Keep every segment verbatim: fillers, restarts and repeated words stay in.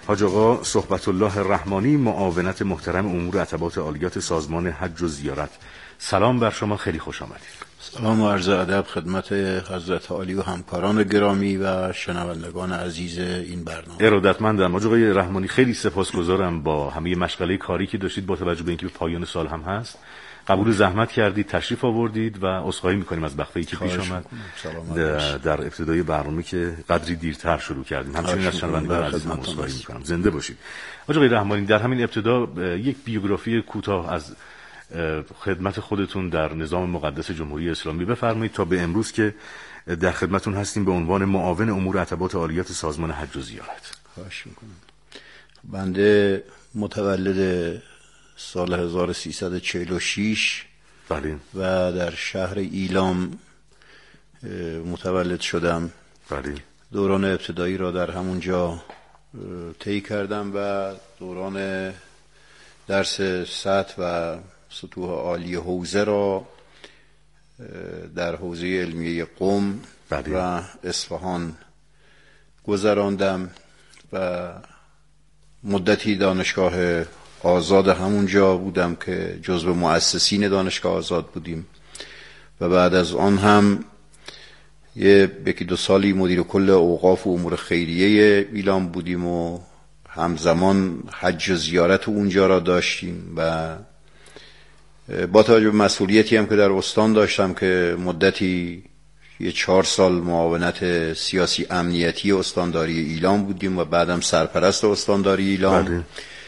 حاج آقا صحبت الله رحمانی، معاونت محترم امور عتبات عالیات سازمان حج و زیارت. سلام بر شما، خیلی خوش آمدید. سلام و عرض ادب خدمت حضرت عالی و همکاران گرامی و شنوندگان عزیز این برنامه. ارادتمندم. حاج آقای رحمانی خیلی سپاسگزارم با همه مشغله کاری که داشتید، با توجه به اینکه به پایان سال هم هست قبول زحمت کردید، تشریف آوردید و عذرخواهی می‌کنیم از وقفه‌ای که پیش آمد در, در ابتدای برنامه که قدری دیرتر شروع کردیم. همچنین از شنوندگان عزیزم عذرخواهی می‌کنم. زنده باشید. حاج آقای رحمانی، در همین ابتدا یک بیوگرافی کوتاه از خدمت خودتون در نظام مقدس جمهوری اسلامی بفرمایید تا به امروز که در خدمتون هستیم به عنوان معاون امور عتبات عالیات سازمان حج و زیارت. خواهش می‌کنم. بنده متولد سال هزار و سیصد و چهل و شش بله و در شهر ایلام متولد شدم. بله. دوران ابتدایی را در همونجا طی کردم و دوران درس سطح و سطوح عالی حوزه را در حوزه علمیه قم بله. و اصفهان گذراندم و مدتی دانشگاه آزاد همونجا بودم که جزو مؤسسین دانشگاه آزاد بودیم و بعد از آن هم یه یکی دو سالی مدیر کل اوقاف و امور خیریه ایلام بودیم و همزمان حج و زیارت اونجا را داشتیم و با توجه به مسئولیتی هم که در استان داشتم که مدتی یه چهار سال معاونت سیاسی امنیتی استانداری ایلام بودیم و بعدم سرپرست استانداری ایلام. بله.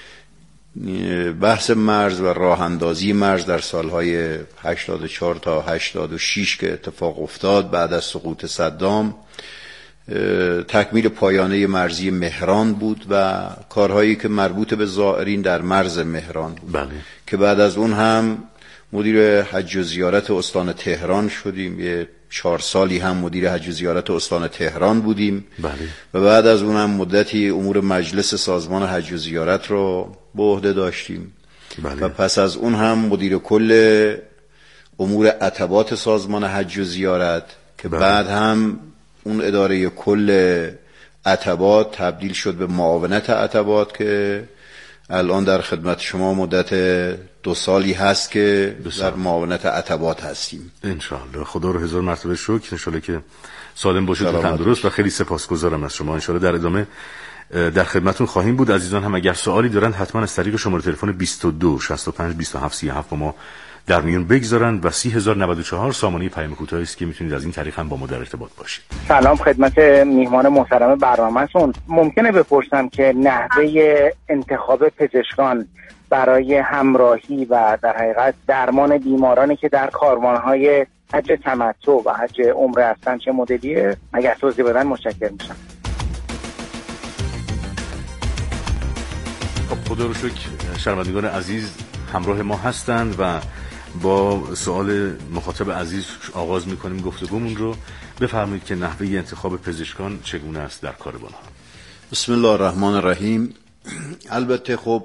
بحث مرز و راه اندازی مرز در سالهای هشتاد و چهار تا هشتاد و شش که اتفاق افتاد بعد از سقوط صدام، تکمیل پایانه مرزی مهران بود و کارهایی که مربوط به زائرین در مرز مهران بود. بله. که بعد از اون هم مدیر حج و زیارت استان تهران شدیم، یه چهار سالی هم مدیر حج و زیارت استان تهران بودیم. بله. و بعد از اون هم مدتی امور مجلس سازمان حج و زیارت رو به عهده داشتیم. بله. و پس از اون هم مدیر کل امور عتبات سازمان حج و زیارت که بله. بعد هم اون اداره کل عتبات تبدیل شد به معاونت عتبات که الان در خدمت شما مدت دو سالی هست که بسیار. در معاونت عتبات هستیم. انشاءالله. خدا رو هزار مرتبه شکر. انشاءالله که سالم باشید و تندرست و خیلی سپاسگزارم از شما. انشاءالله در ادامه در خدمتون خواهیم بود. عزیزان هم اگر سوالی دارن حتما از طریق شماره تلفن بیست و دو شصت و پنج بیست و هفت سی و هفت با ما در میون بگذارن و سی هزار و نود و چهار سامانه پیام کوتاهی است که میتونید از این طریق هم با ما در ارتباط باشید. سلام خدمت میهمان محترم برنامه‌تون. ممکنه بپرسم که نحوه انتخاب پزشکان برای همراهی و در حقیقت درمان بیمارانی که در کاروان‌های حج تمتع و حج عمره هستن چه مدلیه؟ اگر توضیح بدن متشکرم میشم. خب خدا رو شکر شنوندگان عزیز همراه ما هستند و با سوال مخاطب عزیز آغاز میکنیم گفتگومون رو. بفرمایید که نحوه انتخاب پزشکان چگونه است در کاروان ها؟ بسم الله الرحمن الرحیم. البته خب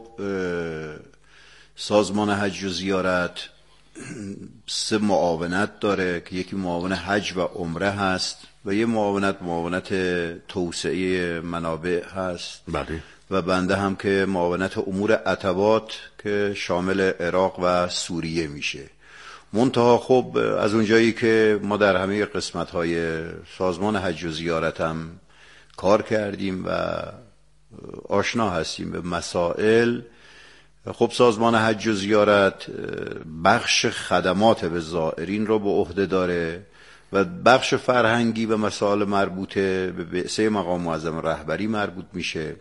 سازمان حج و زیارت سه معاونت داره که یکی معاون حج و عمره هست و یه معاونت معاونت توسعه منابع هست. بله. و بنده هم که معاونت امور عتبات که شامل عراق و سوریه میشه. منتها خب از اونجایی که ما در همه قسمت‌های سازمان حج و زیارت هم کار کردیم و آشنا هستیم به مسائل، خب سازمان حج و زیارت بخش خدمات به زائرین رو به عهده داره و بخش فرهنگی و مسائل مربوطه به بعثه مقام معظم رهبری مربوط میشه.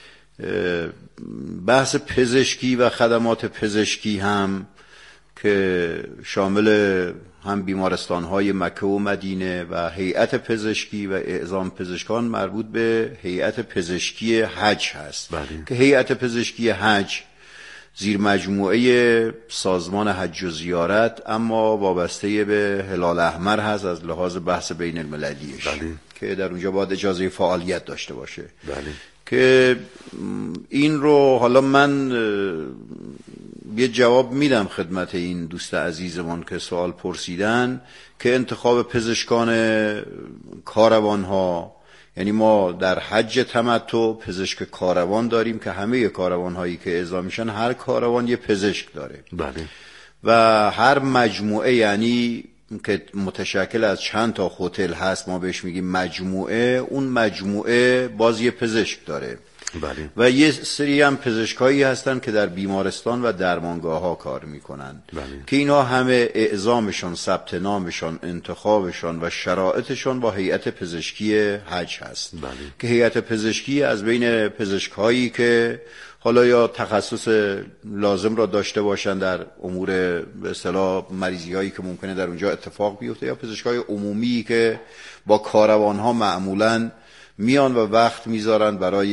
بحث پزشکی و خدمات پزشکی هم که شامل هم بیمارستان‌های مکه و مدینه و هیئت پزشکی و اعزام پزشکان مربوط به هیئت پزشکی حج هست. بله. که هیئت پزشکی حج زیر مجموعه سازمان حج و زیارت اما وابسته به هلال احمر هست از لحاظ بحث بین المللیش. بله. که در اونجا باید اجازه فعالیت داشته باشه. بله. که این رو حالا من یه جواب میدم خدمت این دوست عزیزمان که سوال پرسیدن که انتخاب پزشکان کاروان ها، یعنی ما در حج تمتع پزشک کاروان داریم که همه کاروان هایی که اعزام میشن هر کاروان یه پزشک داره. بله. و هر مجموعه یعنی که متشکل از چند تا هتل هست ما بهش میگیم مجموعه، اون مجموعه باز یه پزشک داره. بله. و یه سری هم پزشکایی هستن که در بیمارستان و درمانگاه ها کار میکنن. بله. که اینا همه اعزامشان، ثبت نامشان، انتخابشان و شرایطشان با هیئت پزشکی حج هست. بله. که هیئت پزشکی از بین پزشکایی که حالا یا تخصص لازم را داشته باشن در امور به اصطلاح مریضی هایی که ممکنه در اونجا اتفاق بیفته، یا پزشکای عمومی که با کاروان ها معمولاً میان و وقت میذارن برای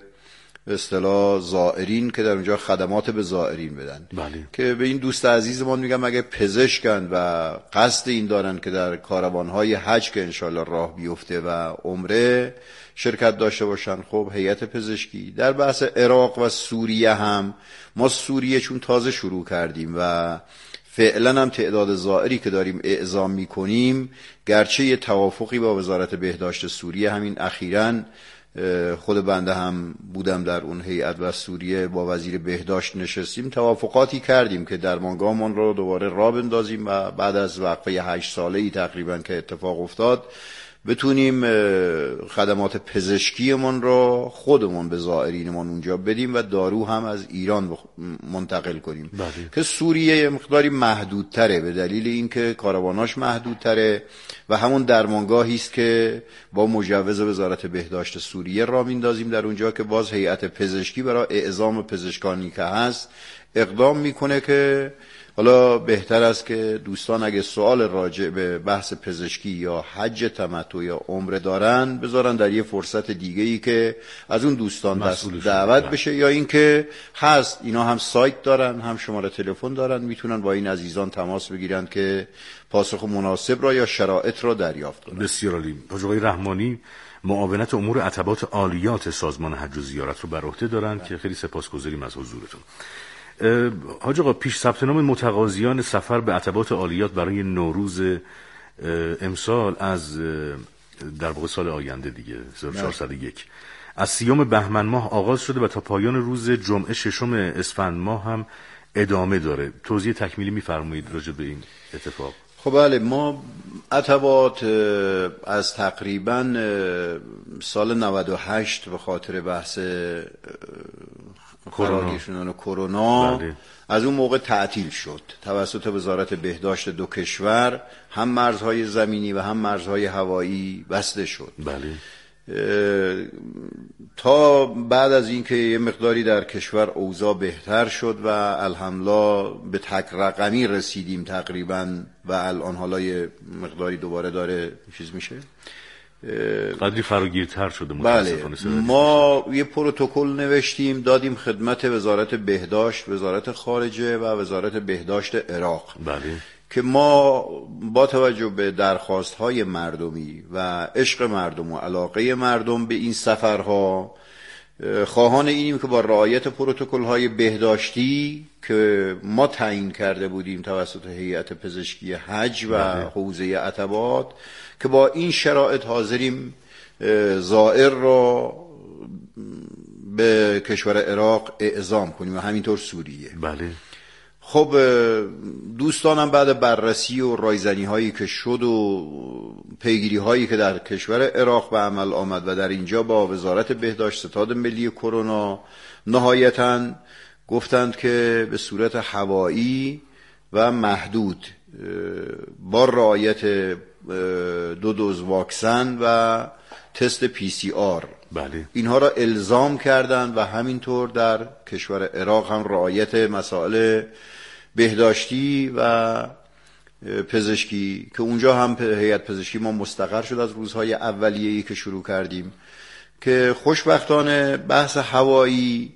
به اصطلاح زائرین که در اونجا خدمات به زائرین بدن. بله. که به این دوست عزیزمون میگم اگه پزشکن و قصد این دارن که در کاروانهای حج که انشالله راه بیفته و عمره شرکت داشته باشن، خب هیئت پزشکی. در بحث عراق و سوریه هم ما سوریه چون تازه شروع کردیم و فعلا هم تعداد زائری که داریم اعزام میکنیم، گرچه یه توافقی با وزارت بهداشت سوریه همین اخیراً خود بنده هم بودم در اون هیئت و سوریه با وزیر بهداشت نشستیم، توافقاتی کردیم که درمانگاهمون رو دوباره راه بندازیم و بعد از وقفه هشت ساله‌ای تقریباً که اتفاق افتاد بتونیم خدمات پزشکیمون رو خودمون به زائرینمون اونجا بدیم و دارو هم از ایران منتقل کنیم. بله. که سوریه مقداری محدودتره به دلیل اینکه کارواناش محدودتره و همون درمانگاهی است که با مجوز وزارت بهداشت سوریه را میندازیم در اونجا که باز هیئت پزشکی برای اعزام پزشکانی که هست اقدام میکنه. که حالا بهتر است که دوستان اگه سوال راجع به بحث پزشکی یا حج تمتع یا عمره دارن بذارن در یه فرصت دیگه ای که از اون دوستان دعوت بشه، یا اینکه هست اینا هم سایت دارن هم شماره تلفن دارن، میتونن با این عزیزان تماس بگیرن که پاسخ مناسب را یا شرایط را دریافت کنن. بسیار عالی. حاج آقای رحمانی معاونت امور عتبات عالیات سازمان حج و زیارت رو بر عهده دارن که خیلی سپاسگزاریم از حضورتون. حاج آقا، پیش ثبت نام متقاضیان سفر به عتبات عالیات برای نوروز امسال از در واقع سال آینده دیگه هزار و چهارصد و یک از سیوم بهمن ماه آغاز شده و تا پایان روز جمعه ششم اسفند ماه هم ادامه داره. توضیح تکمیلی می‌فرمایید راجع به این اتفاق؟ خب بله، ما عتبات از تقریبا سال نود و هشت به خاطر بحث فراگیر شدن کرونا بله. از اون موقع تعطیل شد توسط وزارت بهداشت دو کشور، هم مرزهای زمینی و هم مرزهای هوایی بسته شد. بله. تا بعد از اینکه یه مقداری در کشور اوضاع بهتر شد و الحمدلله به تک رقمی رسیدیم تقریبا و الان حالا یه مقداری دوباره داره چیز میشه، قدری فراگیرتر شده. بله، ما یه پروتکل نوشتیم دادیم خدمت وزارت بهداشت، وزارت خارجه و وزارت بهداشت عراق. بله. که ما با توجه به درخواست‌های مردمی و عشق مردم و علاقه مردم به این سفرها خواهان اینیم که با رعایت پروتکل‌های بهداشتی که ما تعیین کرده بودیم توسط هیئت پزشکی حج و حوزه عتبات که با این شرایط حاضریم زائر را به کشور عراق اعزام کنیم و همینطور سوریه. بله. خب دوستانم بعد بررسی و رایزنی هایی که شد و پیگیری هایی که در کشور عراق به عمل آمد و در اینجا با وزارت بهداشت ستاد ملی کرونا نهایتاً گفتند که به صورت هوایی و محدود با رعایت دو دوز واکسن و تست پی سی آر بله. اینها را الزام کردند و همینطور در کشور عراق هم رعایت مسائل بهداشتی و پزشکی که اونجا هم هیئت پزشکی ما مستقر شد از روزهای اولیه‌ای که شروع کردیم. که خوشبختانه بحث هوایی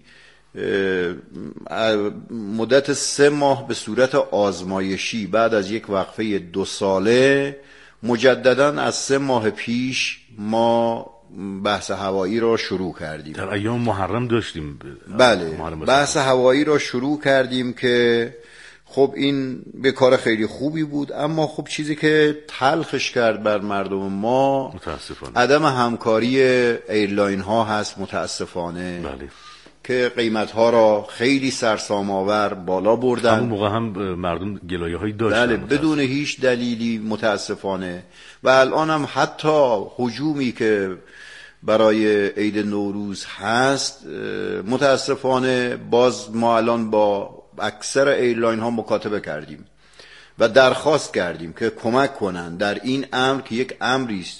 مدت سه ماه به صورت آزمایشی بعد از یک وقفه دو ساله مجدداً از سه ماه پیش ما بحث هوایی را شروع کردیم. در ایام محرم داشتیم. بله، بحث هوایی را شروع کردیم که خب این به کار خیلی خوبی بود، اما خب چیزی که تلخش کرد بر مردم ما متاسفانه عدم همکاری ایرلاین ها هست متاسفانه. بله. که قیمت ها را خیلی سرسام آور بالا بردن. همون موقع هم مردم گلایه هایی داشتن بله بدون هیچ دلیلی متاسفانه. و الان هم حتی هجومی که برای عید نوروز هست متاسفانه باز ما الان با اکثر ایرلاین ها مکاتبه کردیم و درخواست کردیم که کمک کنن در این امر که یک امری است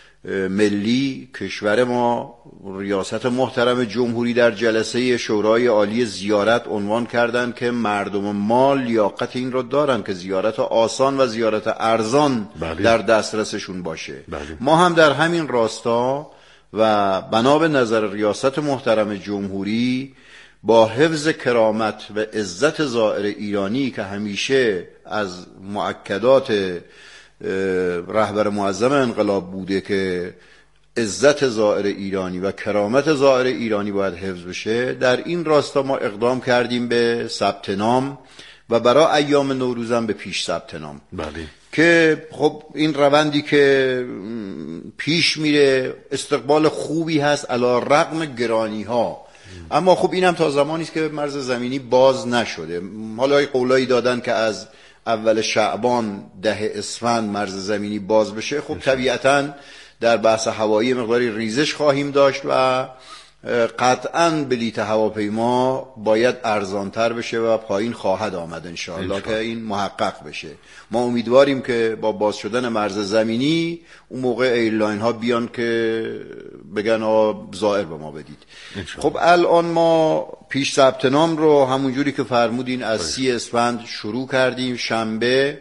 ملی. کشور ما ریاست محترم جمهوری در جلسه شورای عالی زیارت عنوان کردند که مردم ما لیاقت این رو دارن که زیارت آسان و زیارت ارزان بله. در دسترسشون باشه. بله. ما هم در همین راستا و بنا به نظر ریاست محترم جمهوری با حفظ کرامت و عزت زائر ایرانی که همیشه از مؤکدات رهبر معظم انقلاب بوده که عزت زائر ایرانی و کرامت زائر ایرانی باید حفظ بشه، در این راستا ما اقدام کردیم به ثبت نام و برای ایام نوروز هم به پیش ثبت نام. بله. که خب این روندی که پیش میره استقبال خوبی هست علی رغم گرانی ها. اما خب این هم تا زمانی است که مرز زمینی باز نشده. حالا قولایی دادن که از اول شعبان ده اسفند مرز زمینی باز بشه. خب طبیعتاً در بحث هوایی مقداری ریزش خواهیم داشت و قطعاً بلیط هواپیما باید ارزانتر بشه و پایین خواهد آمد انشاءالله که این محقق بشه. ما امیدواریم که با باز شدن مرز زمینی اون موقع ایرلاین ها بیان که بگن آ زائر به ما بدید. خب الان ما پیش ثبت نام رو همونجوری که فرمودین از سی اسفند شروع کردیم. شنبه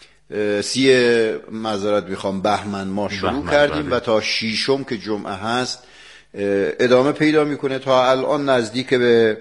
سی معذرت میخوام بهمن ما شروع بحمن کردیم بله. و تا شیشم که جمعه هست ادامه پیدا میکنه. تا الان نزدیک به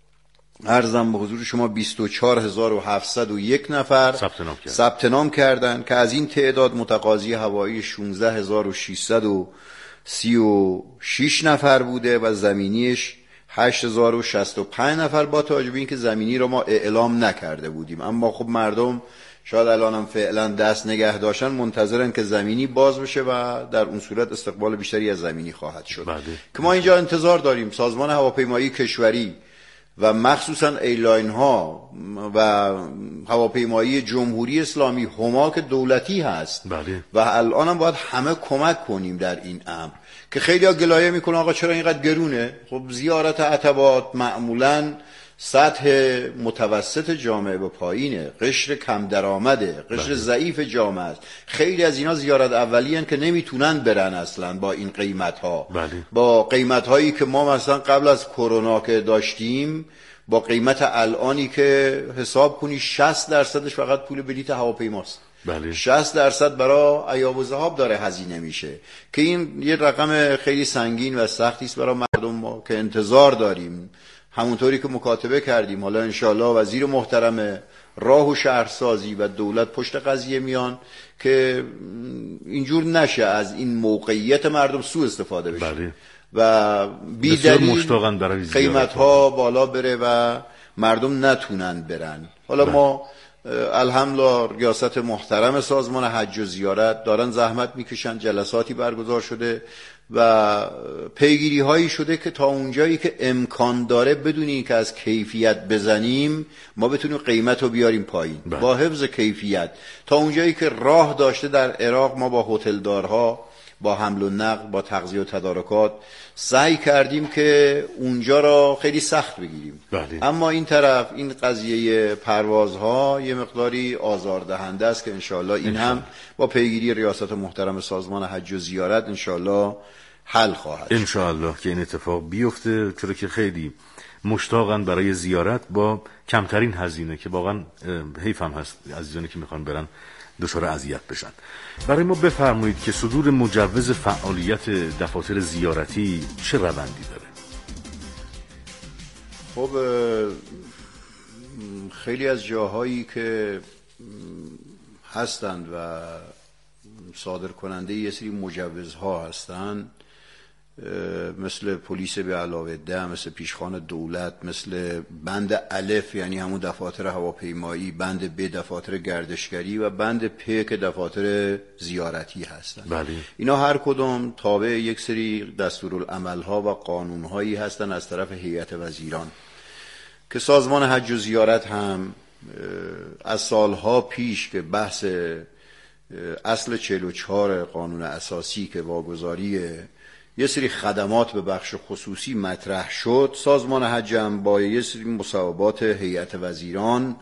عرضم به حضور شما بیست و چهار هزار و هفتصد و یک نفر ثبت نام کردن که از این تعداد متقاضی هوایی شانزده هزار و ششصد و سی و شش نفر بوده و زمینیش هشت هزار و شصت و پنج نفر، با توجه به اینکه زمینی رو ما اعلام نکرده بودیم. اما خب مردم شاید الان هم فعلا دست نگه داشتن منتظرن که زمینی باز بشه و در اون صورت استقبال بیشتری از زمینی خواهد شد. بله. که ما اینجا انتظار داریم سازمان هواپیمایی کشوری و مخصوصا ایرلاین ها و هواپیمایی جمهوری اسلامی هما که دولتی هست بله. و الان هم باید همه کمک کنیم در این امر. که خیلی ها گلایه میکنن آقا چرا اینقدر گرونه؟ خب زیارت عتبات معمولاً سطح متوسط جامعه به پایینه، قشر کم درآمده، قشر بله. ضعیف جامعه است. خیلی از اینا زیارت اولی هن که نمیتونن برن اصلا با این قیمت ها. بله. با قیمت هایی که ما مثلا قبل از کرونا که داشتیم با قیمت الانی که حساب کنی شصت درصدش فقط پول بلیط هواپیماست. بله. شصت درصد برای ایاب و ذهاب داره هزینه میشه که این یه رقم خیلی سنگین و سختی است برای مردم ما که انتظار داریم همونطوری که مکاتبه کردیم. حالا انشاءالله وزیر محترم راه و شهرسازی و دولت پشت قضیه میان که اینجور نشه از این موقعیت مردم سوء استفاده بشه. بله. و بی دلیل قیمت ها بالا بره و مردم نتونن برن. حالا بله. ما الحمدلله ریاست محترم سازمان حج و زیارت دارن زحمت میکشن، جلساتی برگزار شده و پیگیری هایی شده که تا اونجایی که امکان داره بدون اینکه از کیفیت بزنیم ما بتونیم قیمت رو بیاریم پایین بله. با حفظ کیفیت. تا اونجایی که راه داشته در عراق ما با هتلدارها با حمل و نقل با تغذیه و تدارکات سعی کردیم که اونجا را خیلی سخت بگیریم بله. اما این طرف این قضیه پروازها یه مقداری آزاردهنده است که انشاءالله این انشاءالله. هم با پیگیری ریاست محترم سازمان حج و زیارت انشاءالله حل خواهد شد. انشاءالله که این اتفاق بیفته، چرا که خیلی مشتاقن برای زیارت با کمترین هزینه که واقعا حیف هم هست عزیزانی که میخوان برن دچار اذیت بشن. برای ما بفرمایید که صدور مجوز فعالیت دفاتر زیارتی چه روندی داره؟ خب خیلی از جاهایی که هستند و صادر کننده یه سری مجوزها هستند مثل پلیس به علاوه ده، مثل پیشخوان دولت، مثل بند الف یعنی همون دفاتر هواپیمایی، بند ب دفاتر گردشگری و بند پ که دفاتر زیارتی هستند. بله. اینا هر کدوم تابع یک سری دستورالعمل‌ها و قانون‌هایی هستند از طرف هیئت وزیران که سازمان حج و زیارت هم از سالها پیش که بحث اصل چهل و چهار قانون اساسی که واگذاری یه سری خدمات به بخش خصوصی مطرح شد، سازمان حج هم با یه سری مصوبات هیئت وزیران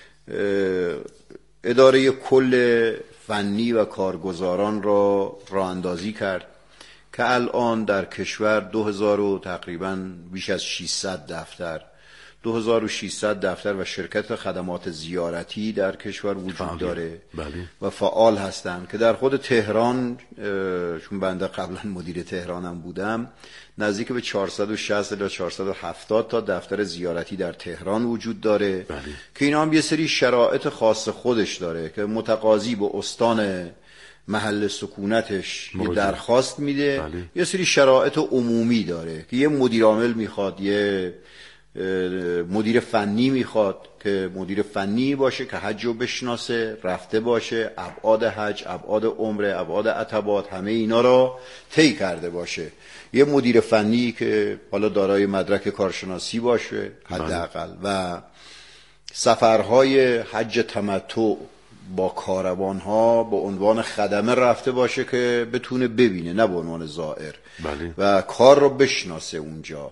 اداره کل فنی و کارگزاران را راه اندازی کرد که الان در کشور دو هزار و تقریباً بیش از ششصد دفتر دو هزار و ششصد دفتر و شرکت خدمات زیارتی در کشور وجود فعال داره. بله. و فعال هستند که در خود تهران، چون بنده قبلا مدیر تهرانم بودم، نزدیک به چهارصد و شصت تا چهارصد و هفتاد تا دفتر زیارتی در تهران وجود داره. بله. که اینا هم یه سری شرایط خاص خودش داره که متقاضی به استان محل سکونتش یه درخواست میده. بله. یه سری شرایط عمومی داره که یه مدیر عامل میخواد، یه مدیر فنی میخواد که مدیر فنی باشه که حج رو بشناسه، رفته باشه، ابعاد حج، ابعاد عمره، ابعاد عتبات، همه اینا رو طی کرده باشه. یه مدیر فنی که حالا دارای مدرک کارشناسی باشه حداقل و سفرهای حج تمتع با کاروانها به عنوان خدمه رفته باشه که بتونه ببینه، نه به عنوان زائر. بله. و کار رو بشناسه اونجا.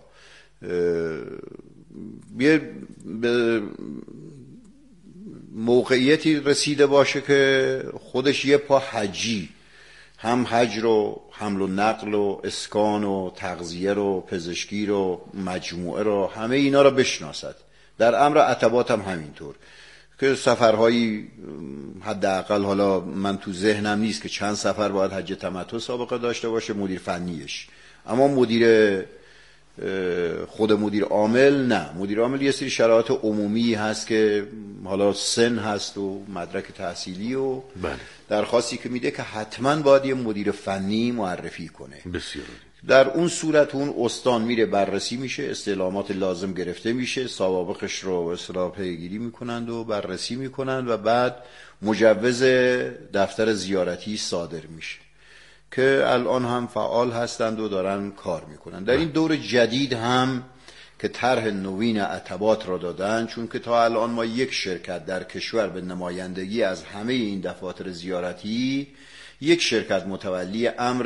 یه به موقعیتی رسیده باشه که خودش یه پا حجی، هم حج رو، حمل و نقل و اسکان و تغذیه رو، پزشکی رو، مجموعه رو، همه اینا رو بشناسد. در امر عتبات هم همینطور که سفرهایی حداقل، حالا من تو ذهنم نیست که چند سفر باید حج تمتع سابقه داشته باشه مدیر فنیش، اما مدیر خود مدیر عامل نه. مدیر عامل یه سری شرایط عمومی هست که حالا سن هست و مدرک تحصیلی و بله. درخواستی که میده که حتما باید یه مدیر فنی معرفی کنه. بسیار. در اون صورت اون استان میره بررسی میشه، استعلامات لازم گرفته میشه، سوابقش رو به اصطلاح پیگیری میکنند و بررسی میکنند و بعد مجوز دفتر زیارتی صادر میشه که الان هم فعال هستند و دارن کار میکنن. در این دور جدید هم که طرح نوین عتبات را دادن، چون که تا الان ما یک شرکت در کشور به نمایندگی از همه این دفاتر زیارتی، یک شرکت متولی امر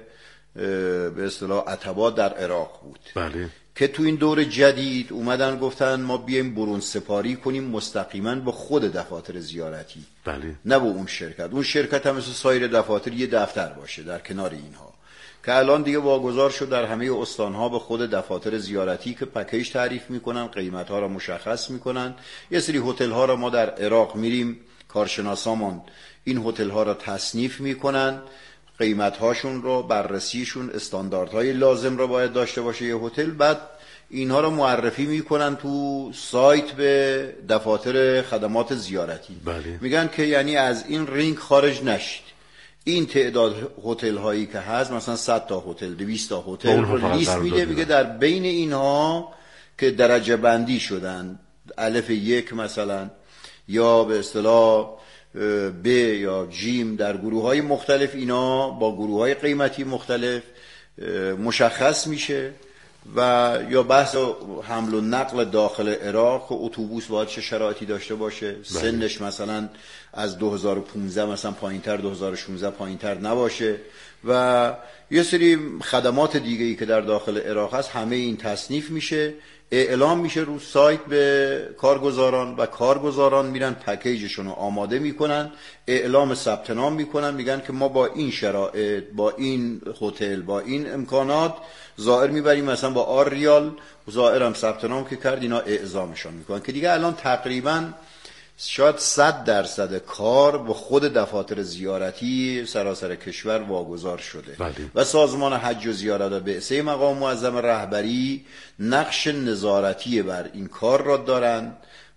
به اصطلاح عتبات در عراق بود. بله. که تو این دور جدید اومدن گفتن ما بیایم برون سپاری کنیم مستقیما با خود دفاتر زیارتی. بله. نه با اون شرکت. اون شرکت هم مثل سایر دفاتر یه دفتر باشه در کنار اینها، که الان دیگه واگذار شد در همه استانها به خود دفاتر زیارتی که پکیج تعریف میکنن، قیمتها را مشخص میکنن. یه سری هتل ها را ما در عراق میریم، کارشناسامون این هتل ها را تصنیف میکنن، قیمت هاشون رو، بررسیشون، استانداردهای لازم رو باید داشته باشه یه هتل، بعد اینها رو معرفی میکنن تو سایت به دفاتر خدمات زیارتی. بله. میگن که یعنی از این رینگ خارج نشید، این تعداد هتل هایی که هست، مثلا صد تا هتل، دویست تا هتل رو لیست میده، میگه در بین اینها که درجه بندی شدن، الف یک مثلا، یا به اصطلاح ب یا جیم، در گروه های مختلف، اینا با گروه های قیمتی مختلف مشخص میشه. و یا بحث حمل و نقل داخل عراق که اتوبوس باید چه شرایطی داشته باشه، بله. سنش مثلا از دو هزار و پانزده مثلا پایینتر، دو هزار و شانزده پایینتر نباشه، و یه سری خدمات دیگه ای که در داخل عراق هست، همه این تصنیف میشه، اعلام میشه رو سایت به کارگزاران و کارگزاران میرن پکیجشون رو آماده میکنن، اعلام ثبت نام میکنن، میگن که ما با این شرایط، با این هتل، با این امکانات زائر میبریم مثلا با آر ریال، زائرم ثبت نام که کرد، اینا اعزامشون میکنن که دیگه الان تقریبا شاید صد درصد کار به خود دفاتر زیارتی سراسر کشور واگذار شده. بله. و سازمان حج و زیارت و بعثه مقام معظم رهبری نقش نظارتی بر این کار را دارند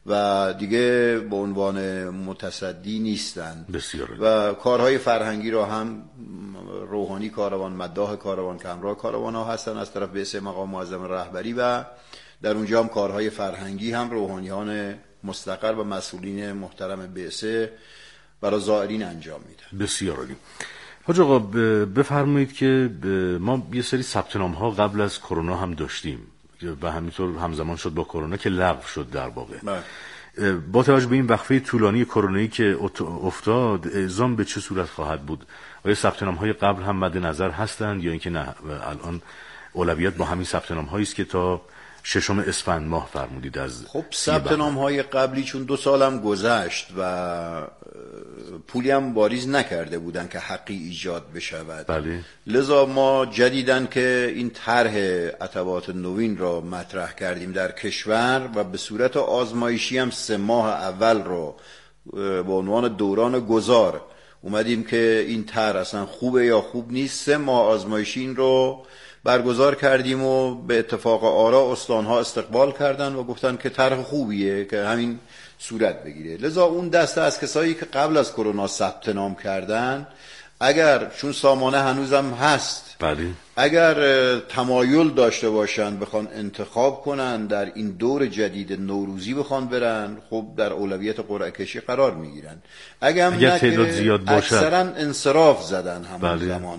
و دیگه به عنوان متصدی نیستن. بسیار. و کارهای فرهنگی را هم روحانی کاروان، مداح کاروان که همراه کاروان ها هستن از طرف بعثه مقام معظم رهبری، و در اونجا هم کارهای فرهنگی هم روحانیان مستقر و مسئولین محترم بعثه برای زائرین انجام میدن. بسیار عالی. حاج آقا بفرمایید که ما یه سری ثبت نام ها قبل از کرونا هم داشتیم و همینطور همزمان شد با کرونا که لغو شد در واقع. با توجه به این وقفه طولانی کرونایی که افتاد، اعزام به چه صورت خواهد بود؟ آیا ثبت نام های قبل هم مد نظر هستند یا اینکه نه الان اولویت با همین ثبت نام هایی است که تا ششم اسفند ماه فرمودید از؟ خب ثبت نام های قبلی چون دو سالم گذشت و پولی هم واریز نکرده بودن که حقی ایجاد بشود، بله. لذا ما جدیدن که این طرح عتبات نوین را مطرح کردیم در کشور و به صورت آزمایشی هم سه ماه اول رو به عنوان دوران گذار اومدیم که این طرح اصلا خوبه یا خوب نیست. سه ماه آزمایشی این رو برگزار کردیم و به اتفاق آرا استانها استقبال کردن و گفتن که طرح خوبیه که همین صورت بگیره. لذا اون دسته از کسایی که قبل از کرونا ثبت نام کردن، اگر چون سامانه هنوزم هست، بله، اگر تمایل داشته باشن بخوان انتخاب کنن در این دور جدید نوروزی بخوان برن، خب در اولویت قرعه کشی قرار میگیرن. اگر, اگر تعداد زیاد باشه اکثرا انصراف زدن همون بله. زمان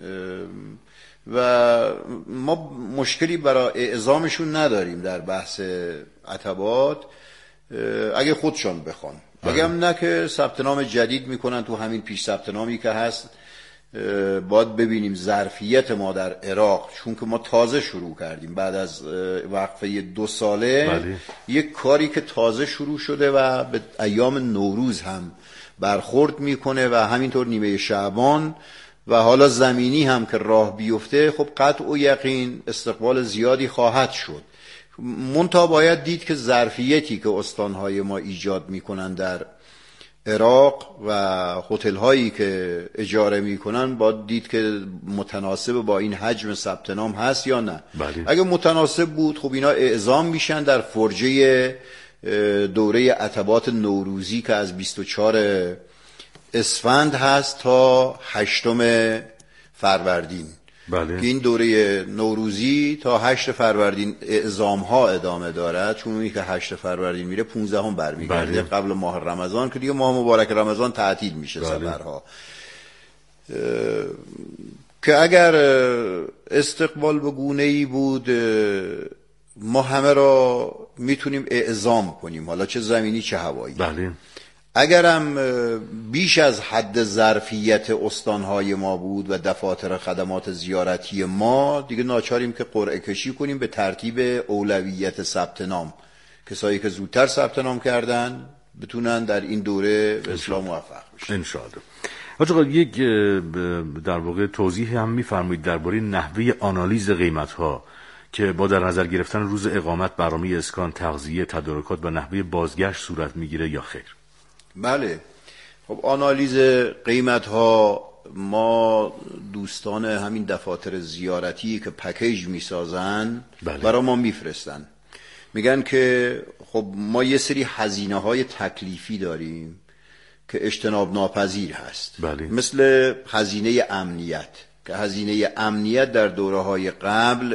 و ما مشکلی برای اعزامشون نداریم در بحث عتبات اگه خودشان بخوان. اگه هم نه که ثبت نام جدید میکنن تو همین پیش ثبت نامی که هست. باید ببینیم ظرفیت ما در عراق، چون که ما تازه شروع کردیم بعد از وقفه دو ساله بله. یک کاری که تازه شروع شده و به ایام نوروز هم برخورد میکنه و همینطور نیمه شعبان و حالا زمینی هم که راه بیفته، خب قطع و یقین استقبال زیادی خواهد شد. منتها باید دید که ظرفیتی که استانهای ما ایجاد میکنن در عراق و هتل هایی که اجاره میکنن باید دید که متناسب با این حجم ثبت نام هست یا نه. بله. اگه متناسب بود خب اینا اعزام میشن در فرجه دوره عتبات نوروزی که از بیست و چهارم اسفند هست تا هشتم فروردین. بله. که این دوره نوروزی تا هشت فروردین اعزام ها ادامه دارد، چون اونی که هشت فروردین میره پونزدهم برمیگرده. بله. قبل ماه رمضان که دیگه ماه مبارک رمضان تعطیل میشه. بله. سفرها که اگر استقبال به گونه‌ای بود ما همه را میتونیم اعزام کنیم، حالا چه زمینی چه هوایی. بله. اگرم بیش از حد ظرفیت استانهای ما بود و دفاتر خدمات زیارتی ما، دیگه ناچاریم که قرعه کشی کنیم به ترتیب اولویت ثبت نام. کسایی که زودتر ثبت نام کردن بتونن در این دوره به اصلاح موفق بشن ان شاء الله. آقا یک در واقع توضیح هم می‌فرمایید درباره نحوه آنالیز قیمت‌ها که با در نظر گرفتن روز اقامت، برنامه اسکان، تغذیه، تدارکات و نحوه بازگشت صورت میگیره یا خیر؟ بله. خب آنالیز قیمت ها ما دوستان همین دفاتر زیارتی که پکیج میسازن بله. برای ما میفرستن، میگن که خب ما یه سری هزینه های تکلیفی داریم که اجتناب ناپذیر هست. بله. مثل هزینه امنیت که هزینه امنیت در دوره های قبل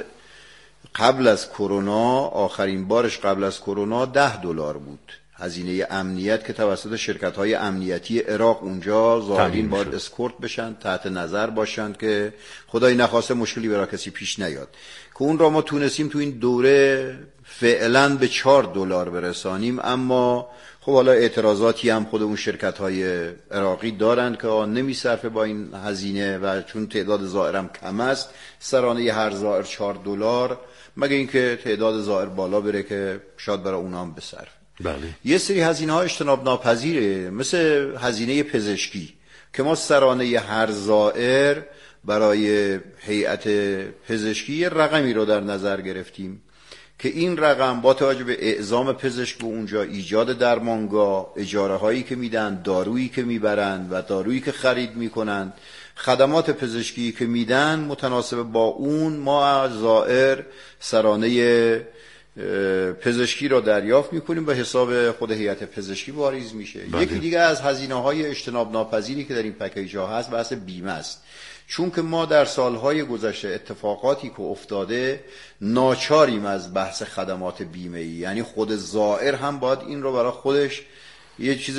قبل از کرونا، آخرین بارش قبل از کرونا ده دلار بود هزینه امنیت که توسط شرکت‌های امنیتی عراق اونجا زائرین باید اسکورت بشن، تحت نظر باشن که خدای نخواسته مشکلی برای کسی پیش نیاد، که اون را ما تونستیم تو این دوره فعلا به چهار دلار برسانیم. اما خب حالا اعتراضاتی هم خود اون شرکت‌های عراقی دارن که نمیصرفه با این هزینه و چون تعداد زائرم کم است سرانه هر زائر چهار دلار، مگه اینکه تعداد زائر بالا بره که شاید برای اونها هم بصرفه. بله. یه سری هزینه ها اجتناب ناپذیره، مثل هزینه پزشکی که ما سرانه هر زائر برای هیئت پزشکی یه رقمی رو در نظر گرفتیم که این رقم با توجه به اعزام پزشک به اونجا، ایجاد درمانگاه، اجاره هایی که میدن، دارویی که میبرن و دارویی که خرید میکنن، خدمات پزشکی که میدن، متناسب با اون ما زائر سرانه پزشکی را دریافت میکنیم و حساب خود هیئت پزشکی واریز میشه. بله. یکی دیگه از هزینه‌های اجتناب ناپذیری که در این پکیج ها هست بحث بیمه است. چون که ما در سالهای گذشته اتفاقاتی که افتاده ناچاریم از بحث خدمات بیمه‌ای، یعنی خود زائر هم باید این رو برای خودش یه چیز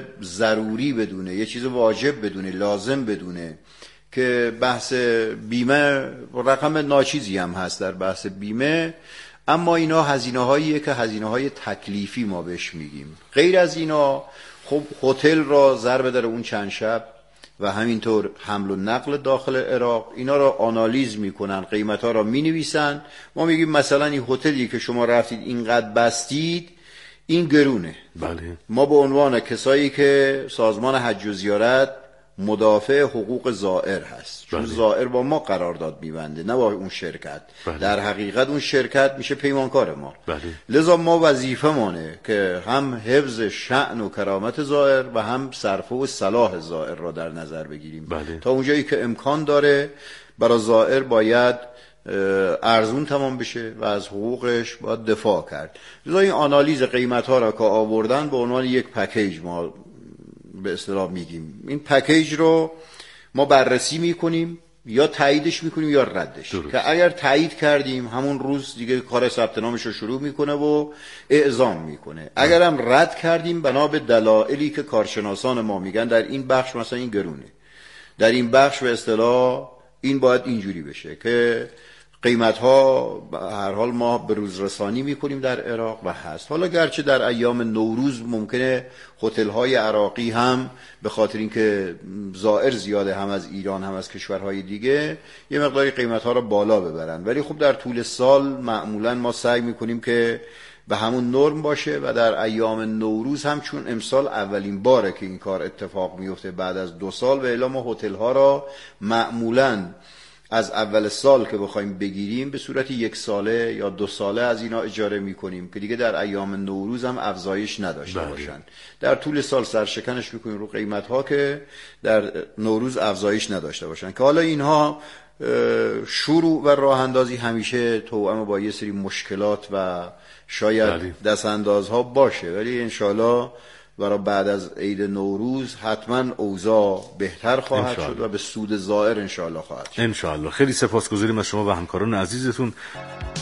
ضروری بدونه، یه چیز واجب بدونه، لازم بدونه که بحث بیمه رقم ناچیزی هم هست در بحث بیمه. اما اینا هزینه هاییه که هزینه های تکلیفی ما بهش میگیم. غیر از اینا خب هتل را ضرب در اون چند شب و همینطور حمل و نقل داخل عراق، اینا را آنالیز میکنن، قیمت ها را مینویسن. ما میگیم مثلا این هتلی که شما رفتید اینقدر بستید این گرونه. بله. ما به عنوان کسایی که سازمان حج و زیارت مدافع حقوق زائر هست، چون بله. زائر با ما قرارداد میبنده نه با اون شرکت. بله. در حقیقت اون شرکت میشه پیمانکار ما. بله. لذا ما وظیفه مانه که هم حفظ شأن و کرامت زائر و هم صرفه و صلاح زائر را در نظر بگیریم. بله. تا اونجایی که امکان داره برای زائر باید ارزون تمام بشه و از حقوقش باید دفاع کرد. لذا این آنالیز قیمت ها را که آوردن به عنوان یک پکیج ما به اصطلاح میگیم. این پکیج رو ما بررسی میکنیم، یا تاییدش میکنیم یا ردش. درست. که اگر تایید کردیم همون روز دیگه کار ثبت نامش رو شروع میکنه و اعزام میکنه. اگر هم رد کردیم بنا به دلایلی که کارشناسان ما میگن در این بخش مثلا این گرونه، در این بخش به اصطلاح این باید اینجوری بشه که قیمت ها هر حال ما به روز رسانی میکنیم در عراق و هست. حالا گرچه در ایام نوروز ممکنه هتل های عراقی هم به خاطر اینکه زائر زیاده هم از ایران هم از کشورهای دیگه یه مقداری قیمت ها را بالا ببرن، ولی خب در طول سال معمولا ما سعی میکنیم که به همون نرم باشه و در ایام نوروز هم چون امسال اولین باره که این کار اتفاق میفته بعد از دو سال و الا ما هتل ها را معمولا از اول سال که بخوایم بگیریم به صورت یک ساله یا دو ساله از اینا اجاره میکنیم که دیگه در ایام نوروز هم افزایش نداشته بله. باشن. در طول سال سرشکنش میکنیم رو قیمت ها که در نوروز افزایش نداشته باشن. که حالا اینها شروع و راه اندازی همیشه توأم با یه سری مشکلات و شاید بله. دست اندازها باشه، ولی انشالله برای بعد از عید نوروز حتما اوضاع بهتر خواهد شد و به سود زائر انشالله خواهد شد. انشالله. خیلی سپاسگزاریم از شما و همکاران عزیزتون.